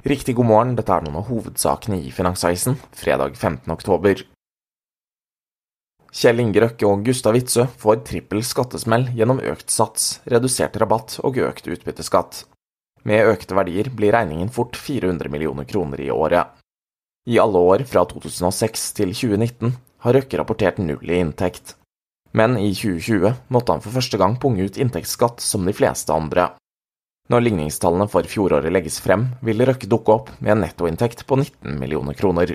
Riktig god morgen, dette er noen av hovedsakene i Finansavisen, fredag 15. oktober. Kjell Inge Røkke og Gustav Witzøe får trippel skattesmell gjennom økt sats, redusert rabatt og økt utbytteskatt. Med økte verdier blir regningen fort 400 millioner kroner i året. I alle år fra 2006 til 2019 har Røkke rapportert null i inntekt. Men i 2020 måtte han for første gang punge ut inntektsskatt som de fleste andre. Når ligningstallene for fjoråret legges frem, vil Røkke dukke opp med en nettoinntekt på 19 millioner kroner.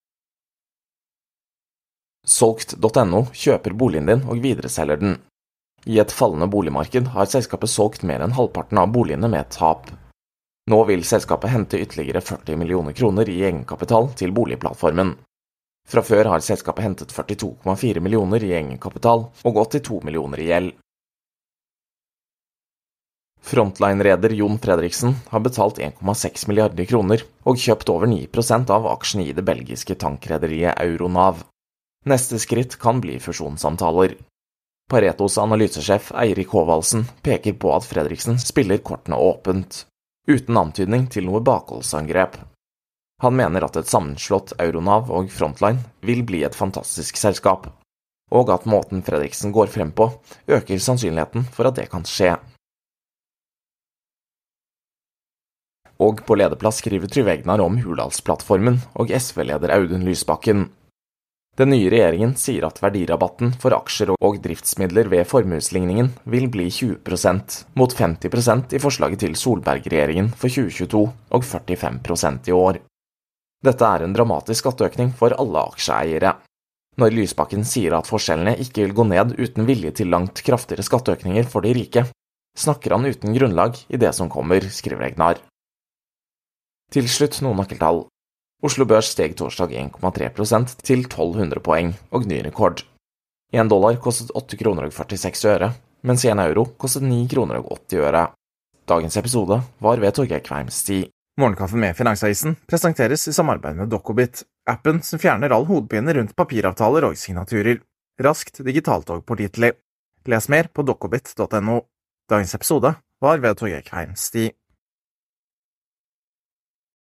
Solgt.no kjøper boligen din og videreselger den. I et fallende boligmarked har selskapet solgt mer enn halvparten av boligene med tap. Nå vil selskapet hente ytterligere 40 millioner kroner i egenkapital til boligplattformen. Fra før har selskapet hentet 42,4 millioner i egenkapital og 82 millioner i gjeld. Frontline-reder Jon Fredriksen har betalt 1,6 milliarder kroner og kjøpt over 9% av aksjene i det belgiske tankrederiet Euronav. Neste skritt kan bli fusjonssamtaler. Paretos analysesjef Eirik Håvaldsen peker på at Fredriksen spiller kortene åpent, uten antydning til noe bakholdsangrep. Han mener at et sammenslått Euronav og Frontline vil bli et fantastisk selskap, og at måten Fredriksen går frem på, øker sannsynligheten for at det kan skje. Og på lederplass skriver Trygve Hegnar om Hurdalsplattformen og SV-leder Audun Lysbakken. Den nye regjeringen sier at verdirabatten for aksjer og driftsmidler ved formuesligningen vil bli 20%, mot 50% i forslaget til Solberg-regjeringen for 2022 og 45% i år. Dette er en dramatisk skatteøkning for alle aksjeeiere. Når Lysbakken sier at forskjellene ikke vil gå ned uten vilje til langt kraftigere skatteøkninger for de rike, snakker han uten grunnlag i det som kommer, skriver Hegnar. Til slutt noen nøkkeltall. Oslo Børs steg torsdag 1,3% til 1200 poeng og ny rekord. $1 kostet 8 kroner og 46 øre, mens €1 kostet 9 kroner og 80 øre. Dagens episode var ved Torgeir Kveimstig. Morgenkaffen med Finansavisen presenteres i samarbeid med Dokkobit, appen som fjerner all hodepine rundt papiravtaler og signaturer. Raskt, digitalt og pålitelig. Les mer på dokkobit.no. Dagens episode var ved Torgeir Kveimstig.